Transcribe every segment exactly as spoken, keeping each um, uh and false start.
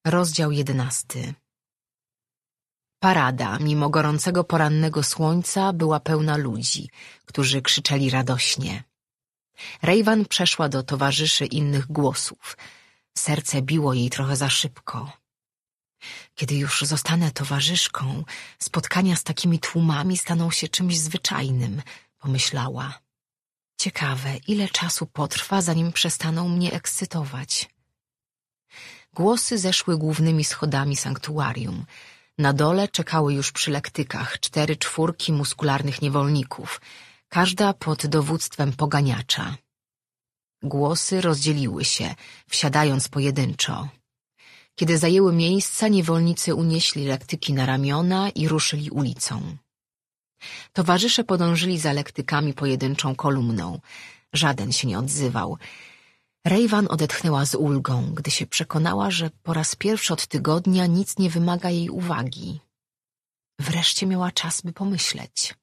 Rozdział jedenasty. Parada, mimo gorącego porannego słońca, była pełna ludzi, którzy krzyczeli radośnie. Rejwan przeszła do towarzyszy innych głosów. Serce biło jej trochę za szybko. Kiedy już zostanę towarzyszką, spotkania z takimi tłumami staną się czymś zwyczajnym, pomyślała. Ciekawe, ile czasu potrwa, zanim przestaną mnie ekscytować. Głosy zeszły głównymi schodami sanktuarium. Na dole czekały już przy lektykach cztery czwórki muskularnych niewolników, każda pod dowództwem poganiacza. Głosy rozdzieliły się, wsiadając pojedynczo. Kiedy zajęły miejsca, niewolnicy unieśli lektyki na ramiona i ruszyli ulicą. Towarzysze podążyli za lektykami pojedynczą kolumną. Żaden się nie odzywał. Rejwan odetchnęła z ulgą, gdy się przekonała, że po raz pierwszy od tygodnia nic nie wymaga jej uwagi. Wreszcie miała czas, by pomyśleć.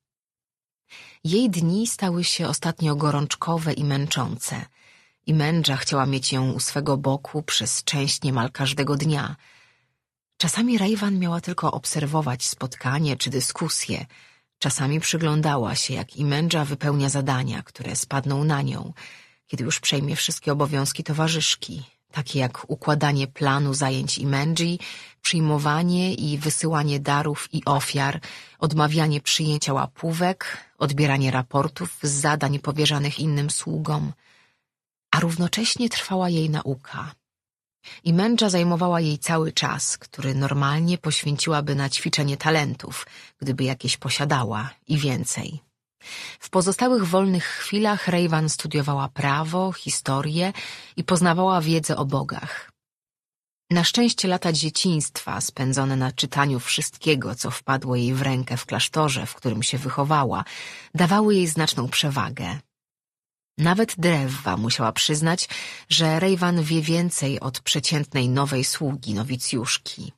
Jej dni stały się ostatnio gorączkowe i męczące. I Mędża chciała mieć ją u swego boku przez część niemal każdego dnia. Czasami Rejwan miała tylko obserwować spotkanie czy dyskusje. Czasami przyglądała się, jak Imendża wypełnia zadania, które spadną na nią, kiedy już przejmie wszystkie obowiązki towarzyszki, takie jak układanie planu zajęć Imendży, przyjmowanie i wysyłanie darów i ofiar, odmawianie przyjęcia łapówek, odbieranie raportów z zadań powierzanych innym sługom. A równocześnie trwała jej nauka. Imendża zajmowała jej cały czas, który normalnie poświęciłaby na ćwiczenie talentów, gdyby jakieś posiadała, i więcej. W pozostałych wolnych chwilach Rejwan studiowała prawo, historię i poznawała wiedzę o bogach. Na szczęście lata dzieciństwa, spędzone na czytaniu wszystkiego, co wpadło jej w rękę w klasztorze, w którym się wychowała, dawały jej znaczną przewagę. Nawet Drewwa musiała przyznać, że Rejwan wie więcej od przeciętnej nowej sługi, nowicjuszki.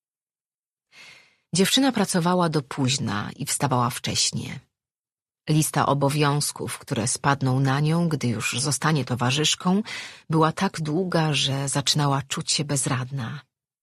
Dziewczyna pracowała do późna i wstawała wcześnie. Lista obowiązków, które spadną na nią, gdy już zostanie towarzyszką, była tak długa, że zaczynała czuć się bezradna.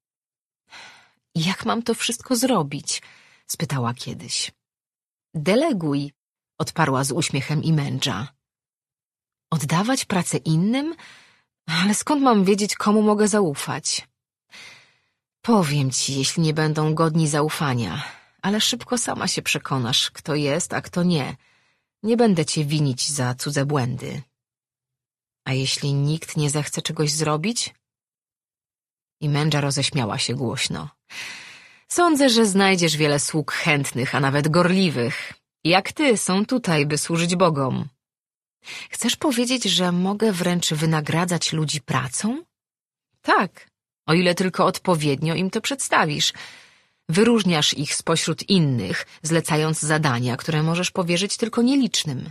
Jak mam to wszystko zrobić? Spytała kiedyś. Deleguj, odparła z uśmiechem Imendża. Oddawać pracę innym? Ale skąd mam wiedzieć, komu mogę zaufać? Powiem ci, jeśli nie będą godni zaufania, ale szybko sama się przekonasz, kto jest, a kto nie. Nie będę cię winić za cudze błędy. A jeśli nikt nie zechce czegoś zrobić? Imendża roześmiała się głośno. Sądzę, że znajdziesz wiele sług chętnych, a nawet gorliwych. Jak ty są tutaj, by służyć bogom. Chcesz powiedzieć, że mogę wręcz wynagradzać ludzi pracą? Tak, o ile tylko odpowiednio im to przedstawisz. Wyróżniasz ich spośród innych, zlecając zadania, które możesz powierzyć tylko nielicznym.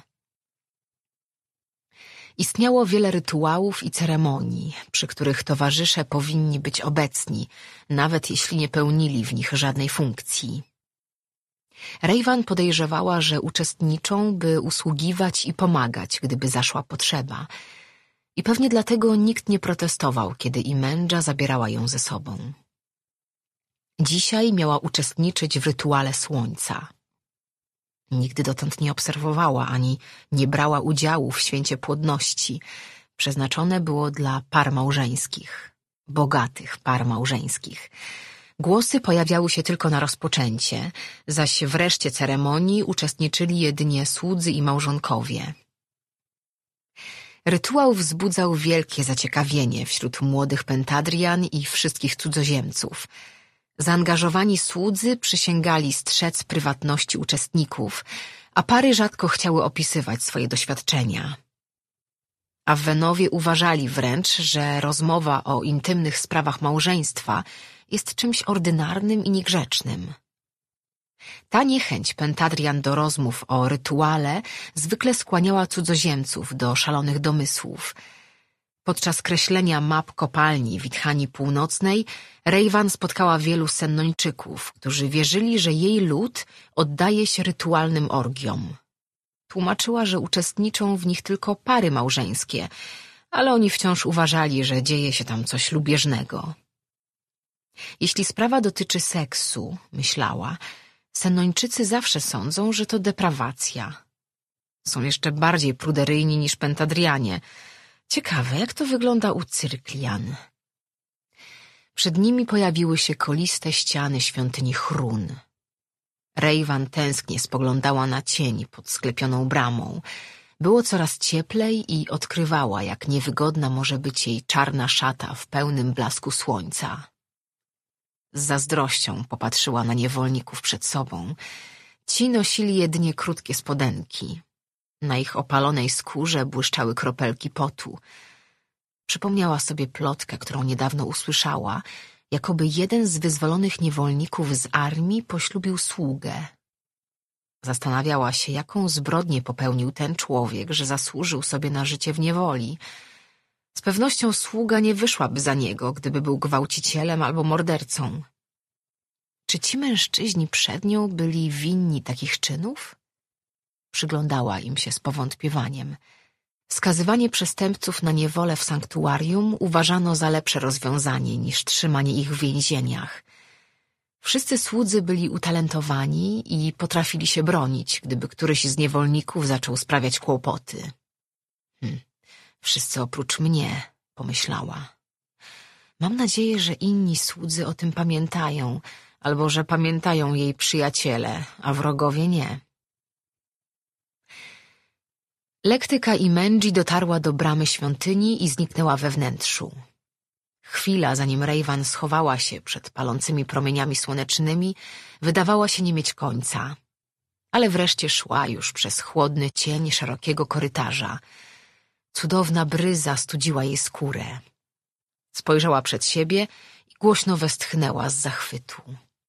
Istniało wiele rytuałów i ceremonii, przy których towarzysze powinni być obecni, nawet jeśli nie pełnili w nich żadnej funkcji. Rejwan podejrzewała, że uczestniczą, by usługiwać i pomagać, gdyby zaszła potrzeba. I pewnie dlatego nikt nie protestował, kiedy Imendża zabierała ją ze sobą. Dzisiaj miała uczestniczyć w rytuale słońca. Nigdy dotąd nie obserwowała ani nie brała udziału w święcie płodności. Przeznaczone było dla par małżeńskich, bogatych par małżeńskich. Głosy pojawiały się tylko na rozpoczęcie, zaś w reszcie ceremonii uczestniczyli jedynie słudzy i małżonkowie. Rytuał wzbudzał wielkie zaciekawienie wśród młodych Pentadrian i wszystkich cudzoziemców. Zaangażowani słudzy przysięgali strzec prywatności uczestników, a pary rzadko chciały opisywać swoje doświadczenia. Awwenowie uważali wręcz, że rozmowa o intymnych sprawach małżeństwa jest czymś ordynarnym i niegrzecznym. Ta niechęć Pentadrian do rozmów o rytuale zwykle skłaniała cudzoziemców do szalonych domysłów. Podczas kreślenia map kopalni Witchani Północnej Rejwan spotkała wielu Sennończyków, którzy wierzyli, że jej lud oddaje się rytualnym orgiom. Tłumaczyła, że uczestniczą w nich tylko pary małżeńskie, ale oni wciąż uważali, że dzieje się tam coś lubieżnego. Jeśli sprawa dotyczy seksu, myślała, Senończycy zawsze sądzą, że to deprawacja. Są jeszcze bardziej pruderyjni niż Pentadrianie. Ciekawe, jak to wygląda u Cyrklian. Przed nimi pojawiły się koliste ściany świątyni Chrun. Rejwan tęsknie spoglądała na cień pod sklepioną bramą. Było coraz cieplej i odkrywała, jak niewygodna może być jej czarna szata w pełnym blasku słońca. Z zazdrością popatrzyła na niewolników przed sobą. Ci nosili jedynie krótkie spodenki. Na ich opalonej skórze błyszczały kropelki potu. Przypomniała sobie plotkę, którą niedawno usłyszała, jakoby jeden z wyzwolonych niewolników z armii poślubił sługę. Zastanawiała się, jaką zbrodnię popełnił ten człowiek, że zasłużył sobie na życie w niewoli. Z pewnością sługa nie wyszłaby za niego, gdyby był gwałcicielem albo mordercą. Czy ci mężczyźni przed nią byli winni takich czynów? Przyglądała im się z powątpiewaniem. Skazywanie przestępców na niewolę w sanktuarium uważano za lepsze rozwiązanie niż trzymanie ich w więzieniach. Wszyscy słudzy byli utalentowani i potrafili się bronić, gdyby któryś z niewolników zaczął sprawiać kłopoty. Hm, wszyscy oprócz mnie, pomyślała. Mam nadzieję, że inni słudzy o tym pamiętają, albo że pamiętają jej przyjaciele, a wrogowie nie. Lektyka Imenji dotarła do bramy świątyni i zniknęła we wnętrzu. Chwila, zanim Rejwan schowała się przed palącymi promieniami słonecznymi, wydawała się nie mieć końca. Ale wreszcie szła już przez chłodny cień szerokiego korytarza. Cudowna bryza studziła jej skórę. Spojrzała przed siebie i głośno westchnęła z zachwytu.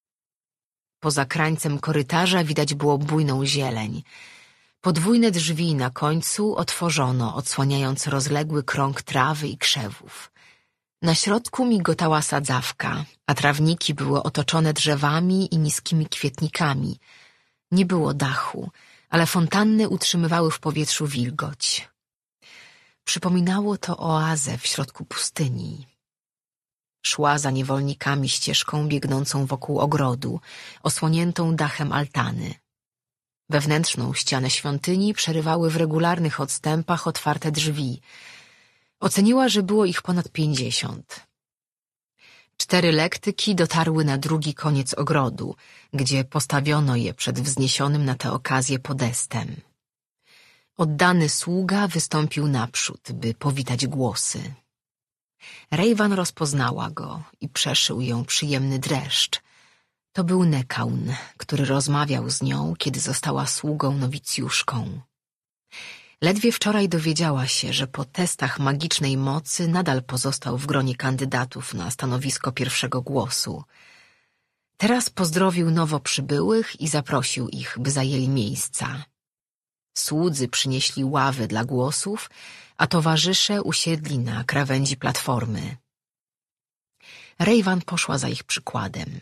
Poza krańcem korytarza widać było bujną zieleń. Podwójne drzwi na końcu otworzono, odsłaniając rozległy krąg trawy i krzewów. Na środku migotała sadzawka, a trawniki były otoczone drzewami i niskimi kwietnikami. Nie było dachu, ale fontanny utrzymywały w powietrzu wilgoć. Przypominało to oazę w środku pustyni. Szła za niewolnikami ścieżką biegnącą wokół ogrodu, osłoniętą dachem altany. Wewnętrzną ścianę świątyni przerywały w regularnych odstępach otwarte drzwi. Oceniła, że było ich ponad pięćdziesiąt. Cztery lektyki dotarły na drugi koniec ogrodu, gdzie postawiono je przed wzniesionym na tę okazję podestem. Oddany sługa wystąpił naprzód, by powitać głosy. Rejwan rozpoznała go i przeszył ją przyjemny dreszcz. To był Nekaun, który rozmawiał z nią, kiedy została sługą nowicjuszką. Ledwie wczoraj dowiedziała się, że po testach magicznej mocy nadal pozostał w gronie kandydatów na stanowisko pierwszego głosu. Teraz pozdrowił nowo przybyłych i zaprosił ich, by zajęli miejsca. Słudzy przynieśli ławy dla głosów, a towarzysze usiedli na krawędzi platformy. Rejwan poszła za ich przykładem.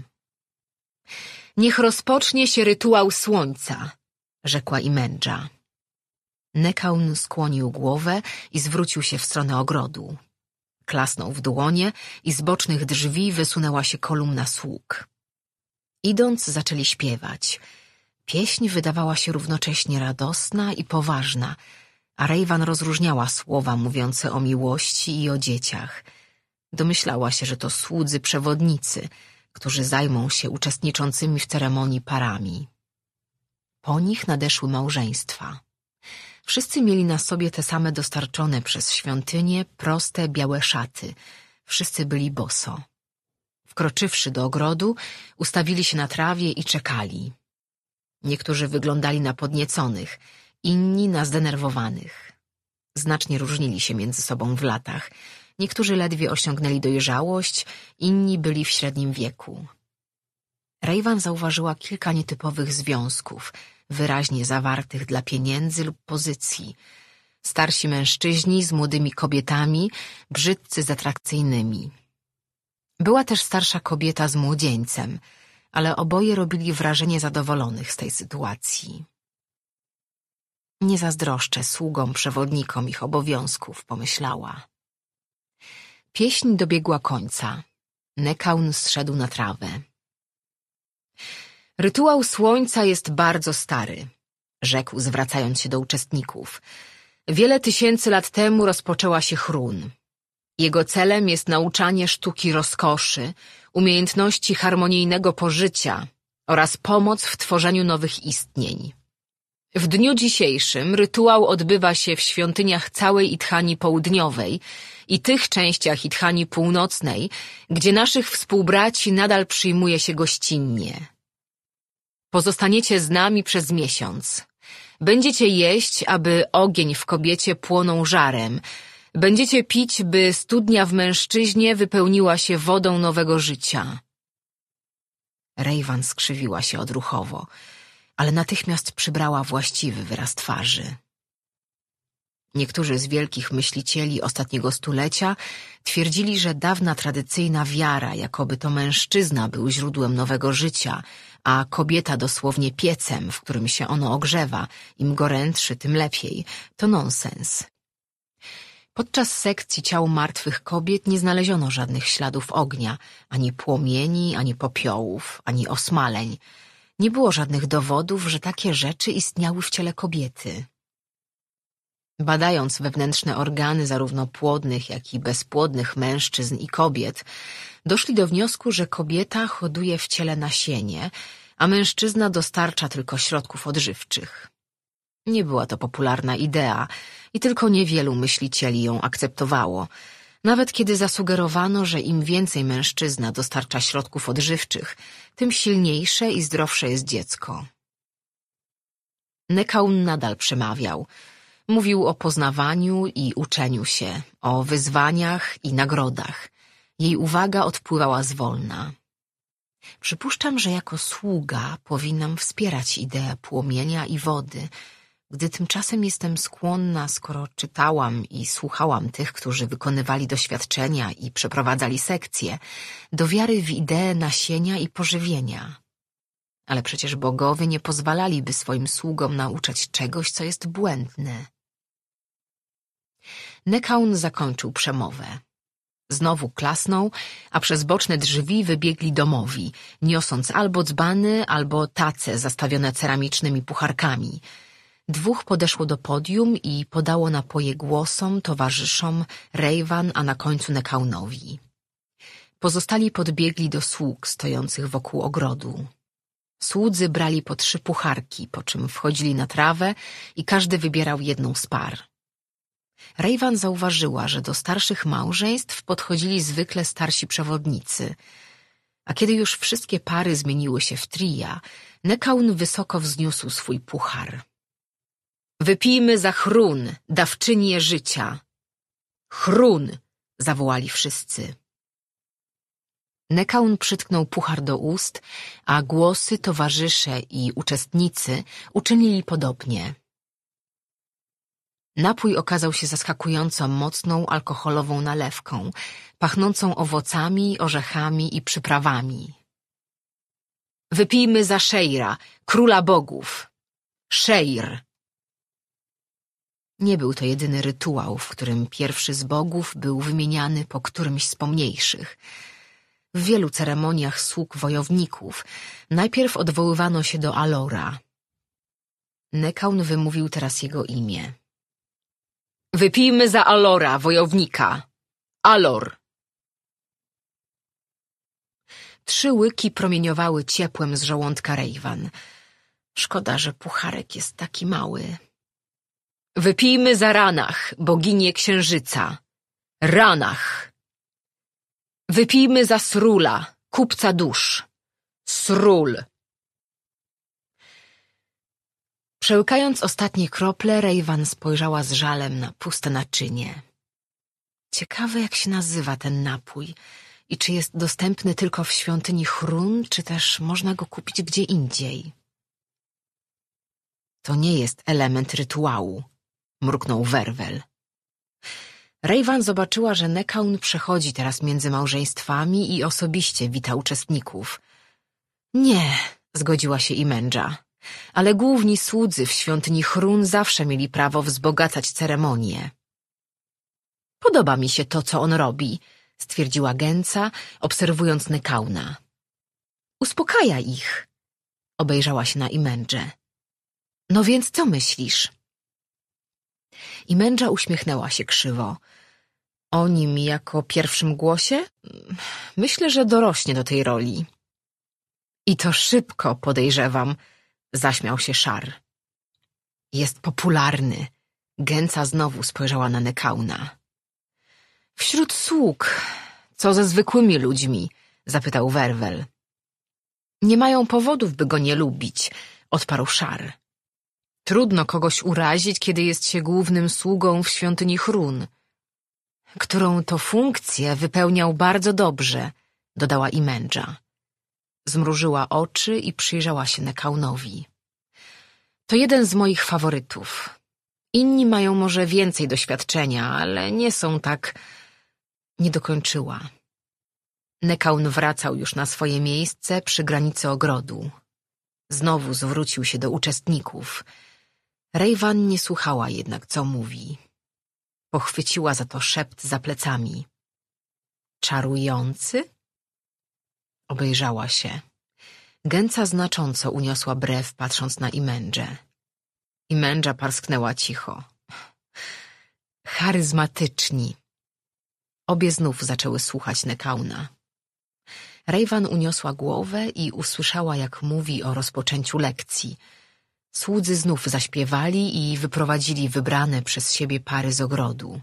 Niech rozpocznie się rytuał słońca, rzekła Imendża. Nekaun skłonił głowę i zwrócił się w stronę ogrodu. Klasnął w dłonie i z bocznych drzwi wysunęła się kolumna sług. Idąc, zaczęli śpiewać. Pieśń wydawała się równocześnie radosna i poważna, a Rejwan rozróżniała słowa mówiące o miłości i o dzieciach. Domyślała się, że to słudzy przewodnicy, którzy zajmą się uczestniczącymi w ceremonii parami. Po nich nadeszły małżeństwa. Wszyscy mieli na sobie te same dostarczone przez świątynię proste, białe szaty. Wszyscy byli boso. Wkroczywszy do ogrodu, ustawili się na trawie i czekali. Niektórzy wyglądali na podnieconych, inni na zdenerwowanych. Znacznie różnili się między sobą w latach. Niektórzy ledwie osiągnęli dojrzałość, inni byli w średnim wieku. Rejwan zauważyła kilka nietypowych związków, wyraźnie zawartych dla pieniędzy lub pozycji. Starsi mężczyźni z młodymi kobietami, brzydcy z atrakcyjnymi. Była też starsza kobieta z młodzieńcem, ale oboje robili wrażenie zadowolonych z tej sytuacji. Nie zazdroszczę sługom, przewodnikom ich obowiązków, pomyślała. Pieśń dobiegła końca. Nekaun zszedł na trawę. Rytuał słońca jest bardzo stary, rzekł, zwracając się do uczestników. Wiele tysięcy lat temu rozpoczęła się Chrun. Jego celem jest nauczanie sztuki rozkoszy, umiejętności harmonijnego pożycia oraz pomoc w tworzeniu nowych istnień. W dniu dzisiejszym rytuał odbywa się w świątyniach całej Idhani Południowej i tych częściach Idhani Północnej, gdzie naszych współbraci nadal przyjmuje się gościnnie. Pozostaniecie z nami przez miesiąc. Będziecie jeść, aby ogień w kobiecie płonął żarem. Będziecie pić, by studnia w mężczyźnie wypełniła się wodą nowego życia. Rejwan skrzywiła się odruchowo, ale natychmiast przybrała właściwy wyraz twarzy. Niektórzy z wielkich myślicieli ostatniego stulecia twierdzili, że dawna tradycyjna wiara, jakoby to mężczyzna był źródłem nowego życia, a kobieta dosłownie piecem, w którym się ono ogrzewa, im gorętszy, tym lepiej, to nonsens. Podczas sekcji ciał martwych kobiet nie znaleziono żadnych śladów ognia, ani płomieni, ani popiołów, ani osmaleń. Nie było żadnych dowodów, że takie rzeczy istniały w ciele kobiety. Badając wewnętrzne organy zarówno płodnych, jak i bezpłodnych mężczyzn i kobiet, doszli do wniosku, że kobieta hoduje w ciele nasienie, a mężczyzna dostarcza tylko środków odżywczych. Nie była to popularna idea i tylko niewielu myślicieli ją akceptowało, nawet kiedy zasugerowano, że im więcej mężczyzna dostarcza środków odżywczych, tym silniejsze i zdrowsze jest dziecko. Nekaun nadal przemawiał. Mówił o poznawaniu i uczeniu się, o wyzwaniach i nagrodach. Jej uwaga odpływała zwolna. Przypuszczam, że jako sługa powinnam wspierać ideę płomienia i wody, gdy tymczasem jestem skłonna, skoro czytałam i słuchałam tych, którzy wykonywali doświadczenia i przeprowadzali sekcje, do wiary w ideę nasienia i pożywienia. Ale przecież bogowie nie pozwalaliby swoim sługom nauczać czegoś, co jest błędne. Nekaun zakończył przemowę. Znowu klasnął, a przez boczne drzwi wybiegli domowi, niosąc albo dzbany, albo tace zastawione ceramicznymi pucharkami. Dwóch podeszło do podium i podało napoje głosom, towarzyszom, Rejwan, a na końcu Nekaunowi. Pozostali podbiegli do sług stojących wokół ogrodu. Słudzy brali po trzy pucharki, po czym wchodzili na trawę i każdy wybierał jedną z par. Rejwan zauważyła, że do starszych małżeństw podchodzili zwykle starsi przewodnicy, a kiedy już wszystkie pary zmieniły się w trija, Nekaun wysoko wzniósł swój puchar. Wypijmy za Chrun, dawczynię życia. Chrun! Zawołali wszyscy. Nekaun przytknął puchar do ust, a głosy, towarzysze i uczestnicy uczynili podobnie. Napój okazał się zaskakująco mocną alkoholową nalewką, pachnącą owocami, orzechami i przyprawami. Wypijmy za Szeira, króla bogów. Szeir! Nie był to jedyny rytuał, w którym pierwszy z bogów był wymieniany po którymś z pomniejszych. W wielu ceremoniach sług wojowników najpierw odwoływano się do Alora. Nekaun wymówił teraz jego imię. Wypijmy za Alora, wojownika. Alor. Trzy łyki promieniowały ciepłem z żołądka Rejwan. Szkoda, że pucharek jest taki mały. Wypijmy za Ranach, boginię księżyca. Ranach. Wypijmy za Srula, kupca dusz. Srul. Przełykając ostatnie krople, Rejwan spojrzała z żalem na puste naczynie. Ciekawe, jak się nazywa ten napój i czy jest dostępny tylko w świątyni Chrun, czy też można go kupić gdzie indziej. To nie jest element rytuału, mruknął Werwel. Rejwan zobaczyła, że Nekaun przechodzi teraz między małżeństwami i osobiście wita uczestników. Nie, zgodziła się Imendża, ale główni słudzy w świątyni Chrun zawsze mieli prawo wzbogacać ceremonię. Podoba mi się to, co on robi, stwierdziła Gęca, obserwując Nekauna. Uspokaja ich. Obejrzała się na Imendżę. No więc co myślisz? Imendża uśmiechnęła się krzywo. O nim jako pierwszym głosie? Myślę, że dorośnie do tej roli. I to szybko, podejrzewam, zaśmiał się Szar. Jest popularny. Gęca znowu spojrzała na Nekauna. Wśród sług, co ze zwykłymi ludźmi? Zapytał Werwel. Nie mają powodów, by go nie lubić, odparł Szar. Trudno kogoś urazić, kiedy jest się głównym sługą w świątyni Hrun. Którą to funkcję wypełniał bardzo dobrze, dodała Imendża. Zmrużyła oczy i przyjrzała się Nekaunowi. To jeden z moich faworytów. Inni mają może więcej doświadczenia, ale nie są tak... Nie dokończyła. Nekaun wracał już na swoje miejsce przy granicy ogrodu. Znowu zwrócił się do uczestników. Rejwan nie słuchała jednak, co mówi. Pochwyciła za to szept za plecami. Czarujący? Obejrzała się. Gęca znacząco uniosła brew, patrząc na Imendżę. Imendża parsknęła cicho. Charyzmatyczni. Obie znów zaczęły słuchać Nekauna. Rejwan uniosła głowę i usłyszała, jak mówi o rozpoczęciu lekcji. Słudzy znów zaśpiewali i wyprowadzili wybrane przez siebie pary z ogrodu.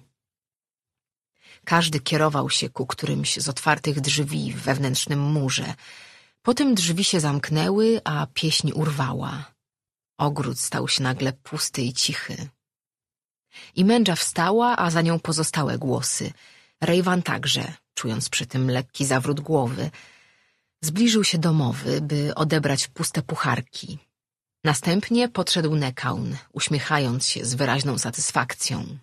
Każdy kierował się ku którymś z otwartych drzwi w wewnętrznym murze. Potem drzwi się zamknęły, a pieśń urwała. Ogród stał się nagle pusty i cichy. Imendża wstała, a za nią pozostałe głosy. Rejwan także, czując przy tym lekki zawrót głowy. Zbliżył się do mowy, by odebrać puste pucharki. Następnie podszedł Nekaun, uśmiechając się z wyraźną satysfakcją.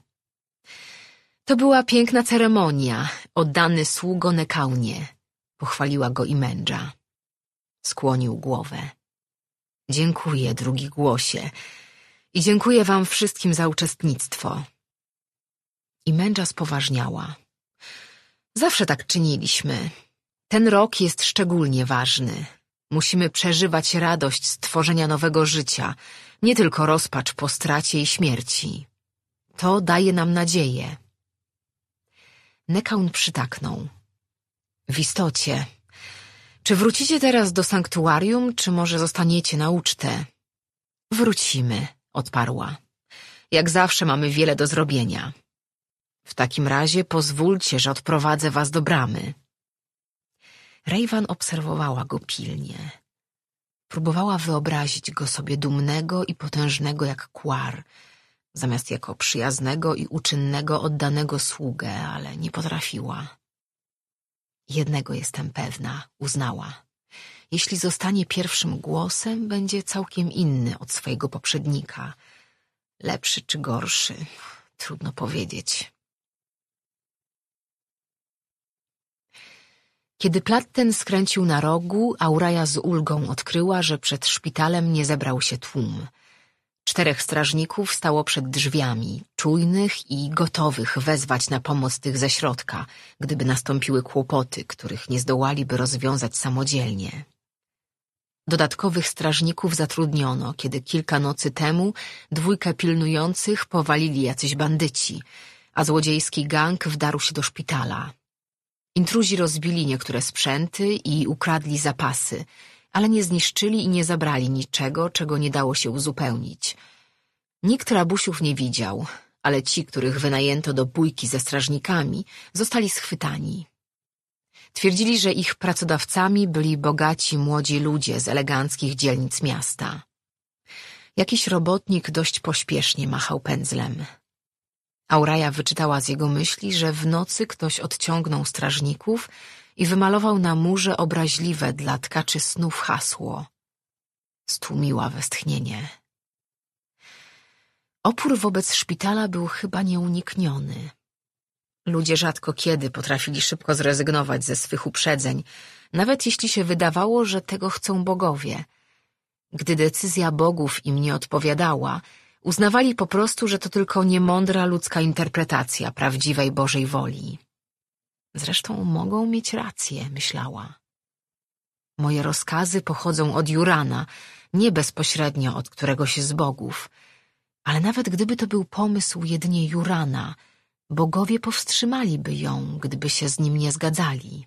To była piękna ceremonia, oddany sługo Nekaunie, pochwaliła go Imendża. Skłonił głowę. Dziękuję, drugi głosie, i dziękuję wam wszystkim za uczestnictwo. Imendża spoważniała. Zawsze tak czyniliśmy. Ten rok jest szczególnie ważny. Musimy przeżywać radość stworzenia nowego życia, nie tylko rozpacz po stracie i śmierci. To daje nam nadzieję. Nekaun przytaknął. W istocie, czy wrócicie teraz do sanktuarium, czy może zostaniecie na ucztę? Wrócimy, odparła. Jak zawsze mamy wiele do zrobienia. W takim razie pozwólcie, że odprowadzę was do bramy. Rejwan obserwowała go pilnie. Próbowała wyobrazić go sobie dumnego i potężnego jak kłar, zamiast jako przyjaznego i uczynnego oddanego sługę, ale nie potrafiła. Jednego jestem pewna, uznała. Jeśli zostanie pierwszym głosem, będzie całkiem inny od swojego poprzednika. Lepszy czy gorszy, trudno powiedzieć. Kiedy plat ten skręcił na rogu, Auraja z ulgą odkryła, że przed szpitalem nie zebrał się tłum. Czterech strażników stało przed drzwiami, czujnych i gotowych wezwać na pomoc tych ze środka, gdyby nastąpiły kłopoty, których nie zdołaliby rozwiązać samodzielnie. Dodatkowych strażników zatrudniono, kiedy kilka nocy temu dwójkę pilnujących powalili jacyś bandyci, a złodziejski gang wdarł się do szpitala. Intruzi rozbili niektóre sprzęty i ukradli zapasy, ale nie zniszczyli i nie zabrali niczego, czego nie dało się uzupełnić. Nikt rabusiów nie widział, ale ci, których wynajęto do bójki ze strażnikami, zostali schwytani. Twierdzili, że ich pracodawcami byli bogaci młodzi ludzie z eleganckich dzielnic miasta. Jakiś robotnik dość pośpiesznie machał pędzlem. Auraja wyczytała z jego myśli, że w nocy ktoś odciągnął strażników i wymalował na murze obraźliwe dla tkaczy snów hasło. Stłumiła westchnienie. Opór wobec szpitala był chyba nieunikniony. Ludzie rzadko kiedy potrafili szybko zrezygnować ze swych uprzedzeń, nawet jeśli się wydawało, że tego chcą bogowie. Gdy decyzja bogów im nie odpowiadała, uznawali po prostu, że to tylko niemądra ludzka interpretacja prawdziwej Bożej woli. Zresztą mogą mieć rację, myślała. Moje rozkazy pochodzą od Jurana, nie bezpośrednio od któregoś z bogów. Ale nawet gdyby to był pomysł jedynie Jurana, bogowie powstrzymaliby ją, gdyby się z nim nie zgadzali.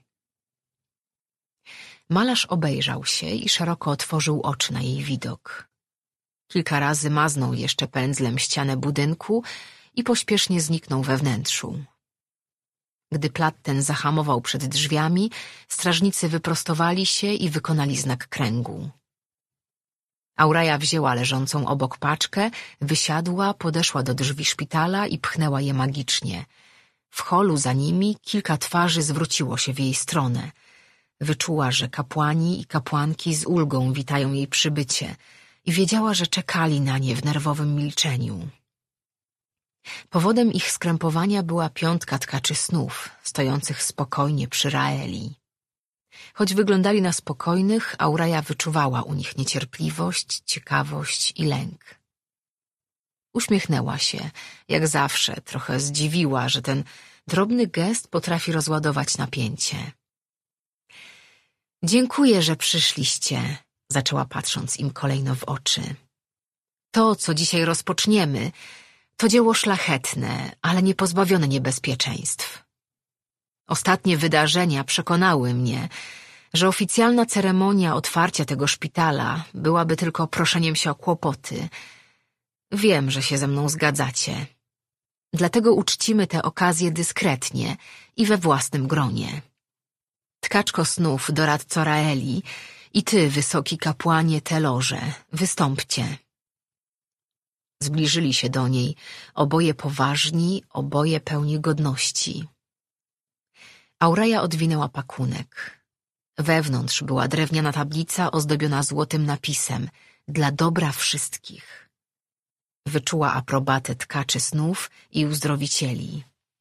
Malarz obejrzał się i szeroko otworzył oczy na jej widok. Kilka razy maznął jeszcze pędzlem ścianę budynku i pośpiesznie zniknął we wnętrzu. Gdy plat ten zahamował przed drzwiami, strażnicy wyprostowali się i wykonali znak kręgu. Auraja wzięła leżącą obok paczkę, wysiadła, podeszła do drzwi szpitala i pchnęła je magicznie. W holu za nimi kilka twarzy zwróciło się w jej stronę. Wyczuła, że kapłani i kapłanki z ulgą witają jej przybycie i wiedziała, że czekali na nie w nerwowym milczeniu. Powodem ich skrępowania była piątka tkaczy snów, stojących spokojnie przy Raeli. Choć wyglądali na spokojnych, Auraja wyczuwała u nich niecierpliwość, ciekawość i lęk. Uśmiechnęła się, jak zawsze, trochę zdziwiła, że ten drobny gest potrafi rozładować napięcie. Dziękuję, że przyszliście, zaczęła patrząc im kolejno w oczy. To, co dzisiaj rozpoczniemy, to dzieło szlachetne, ale nie pozbawione niebezpieczeństw. Ostatnie wydarzenia przekonały mnie, że oficjalna ceremonia otwarcia tego szpitala byłaby tylko proszeniem się o kłopoty. Wiem, że się ze mną zgadzacie. Dlatego uczcimy tę okazję dyskretnie i we własnym gronie. Tkaczko snów, doradco Raeli, i ty, wysoki kapłanie Telorze, wystąpcie. Zbliżyli się do niej, oboje poważni, oboje pełni godności. Auraja odwinęła pakunek. Wewnątrz była drewniana tablica ozdobiona złotym napisem dla dobra wszystkich. Wyczuła aprobatę tkaczy snów i uzdrowicieli.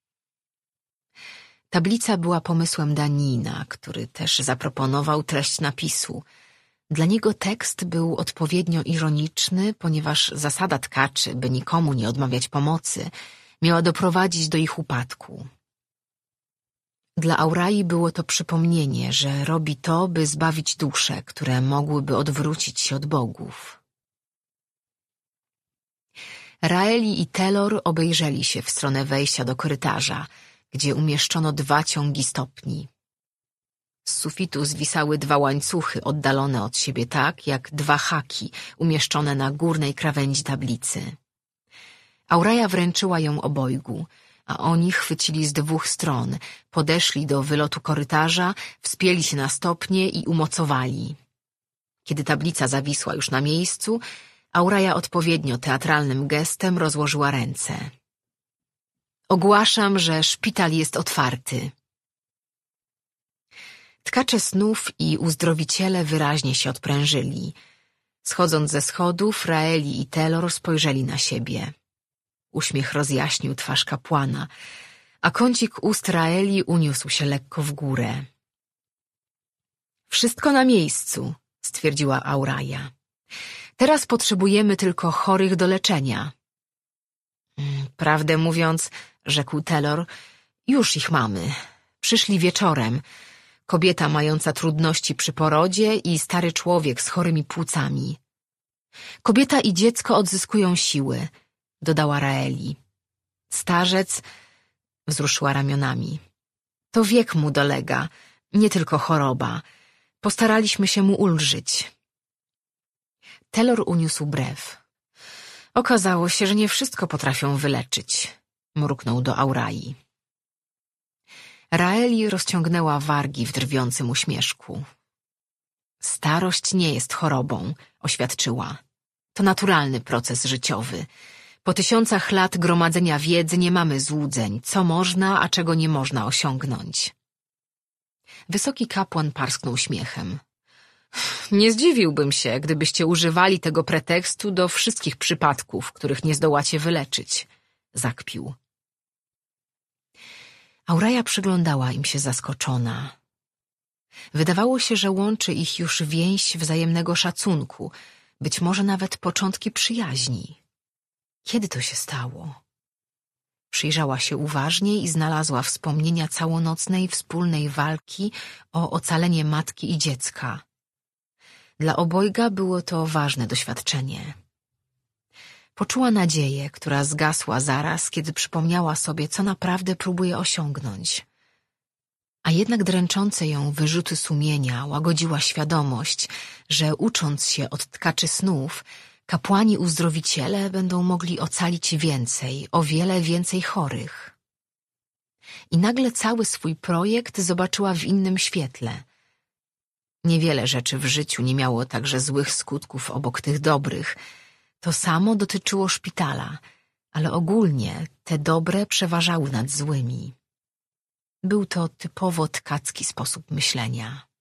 Tablica była pomysłem Danina, który też zaproponował treść napisu. Dla niego tekst był odpowiednio ironiczny, ponieważ zasada tkaczy, by nikomu nie odmawiać pomocy, miała doprowadzić do ich upadku. Dla Aurai było to przypomnienie, że robi to, by zbawić dusze, które mogłyby odwrócić się od bogów. Raeli i Telor obejrzeli się w stronę wejścia do korytarza, gdzie umieszczono dwa ciągi stopni. Z sufitu zwisały dwa łańcuchy oddalone od siebie tak, jak dwa haki umieszczone na górnej krawędzi tablicy. Auraja wręczyła ją obojgu, a oni chwycili z dwóch stron, podeszli do wylotu korytarza, wspięli się na stopnie i umocowali. Kiedy tablica zawisła już na miejscu, Auraja odpowiednio teatralnym gestem rozłożyła ręce. Ogłaszam, że szpital jest otwarty. Tkacze snów i uzdrowiciele wyraźnie się odprężyli. Schodząc ze schodów, Raeli i Telor spojrzeli na siebie. Uśmiech rozjaśnił twarz kapłana, a kącik ust Raeli uniósł się lekko w górę. Wszystko na miejscu, stwierdziła Auraja. Teraz potrzebujemy tylko chorych do leczenia. Prawdę mówiąc, rzekł Telor, już ich mamy. Przyszli wieczorem. Kobieta mająca trudności przy porodzie i stary człowiek z chorymi płucami. Kobieta i dziecko odzyskują siły, dodała Raeli. Starzec wzruszyła ramionami. To wiek mu dolega, nie tylko choroba. Postaraliśmy się mu ulżyć. Telor uniósł brew. Okazało się, że nie wszystko potrafią wyleczyć, mruknął do Aurai. Raeli rozciągnęła wargi w drwiącym uśmieszku. Starość nie jest chorobą, oświadczyła. To naturalny proces życiowy. Po tysiącach lat gromadzenia wiedzy nie mamy złudzeń, co można, a czego nie można osiągnąć. Wysoki kapłan parsknął śmiechem. Nie zdziwiłbym się, gdybyście używali tego pretekstu do wszystkich przypadków, których nie zdołacie wyleczyć, zakpił. Auraja przyglądała im się zaskoczona. Wydawało się, że łączy ich już więź wzajemnego szacunku, być może nawet początki przyjaźni. Kiedy to się stało? Przyjrzała się uważniej i znalazła wspomnienia całonocnej wspólnej walki o ocalenie matki i dziecka. Dla obojga było to ważne doświadczenie. Poczuła nadzieję, która zgasła zaraz, kiedy przypomniała sobie, co naprawdę próbuje osiągnąć. A jednak dręczące ją wyrzuty sumienia łagodziła świadomość, że ucząc się od tkaczy snów, kapłani uzdrowiciele będą mogli ocalić więcej, o wiele więcej chorych. I nagle cały swój projekt zobaczyła w innym świetle. Niewiele rzeczy w życiu nie miało także złych skutków obok tych dobrych. To samo dotyczyło szpitala, ale ogólnie te dobre przeważały nad złymi. Był to typowo tkacki sposób myślenia.